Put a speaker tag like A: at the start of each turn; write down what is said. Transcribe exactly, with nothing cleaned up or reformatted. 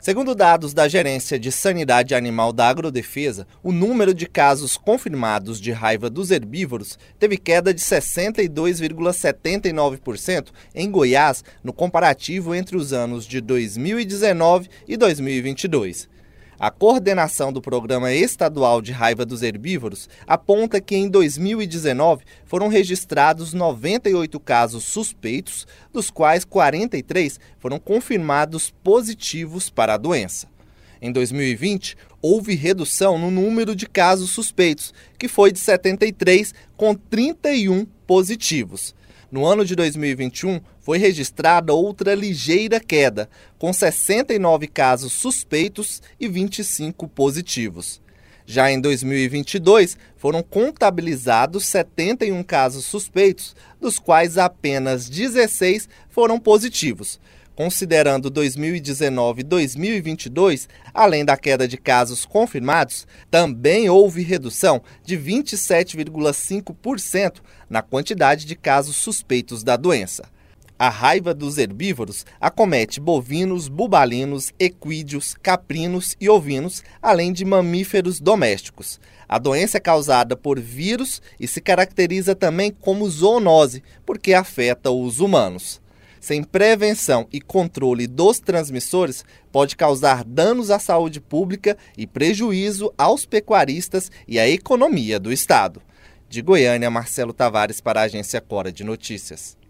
A: Segundo dados da Gerência de Sanidade Animal da Agrodefesa, o número de casos confirmados de raiva dos herbívoros teve queda de sessenta e dois vírgula setenta e nove por cento em Goiás no comparativo entre os anos de dois mil e dezenove e dois mil e vinte e dois. A coordenação do Programa Estadual de Raiva dos Herbívoros aponta que em dois mil e dezenove foram registrados noventa e oito casos suspeitos, dos quais quarenta e três foram confirmados positivos para a doença. Em dois mil e vinte, houve redução no número de casos suspeitos, que foi de setenta e três, com trinta e um positivos. No ano de dois mil e vinte e um, foi registrada outra ligeira queda, com sessenta e nove casos suspeitos e vinte e cinco positivos. Já em dois mil e vinte e dois, foram contabilizados setenta e um casos suspeitos, dos quais apenas dezesseis foram positivos. Considerando dois mil e dezenove e dois mil e vinte e dois, além da queda de casos confirmados, também houve redução de vinte e sete vírgula cinco por cento na quantidade de casos suspeitos da doença. A raiva dos herbívoros acomete bovinos, bubalinos, equídeos, caprinos e ovinos, além de mamíferos domésticos. A doença é causada por vírus e se caracteriza também como zoonose, porque afeta os humanos. Sem prevenção e controle dos transmissores, pode causar danos à saúde pública e prejuízo aos pecuaristas e à economia do estado. De Goiânia, Marcelo Tavares para a Agência Cora de Notícias.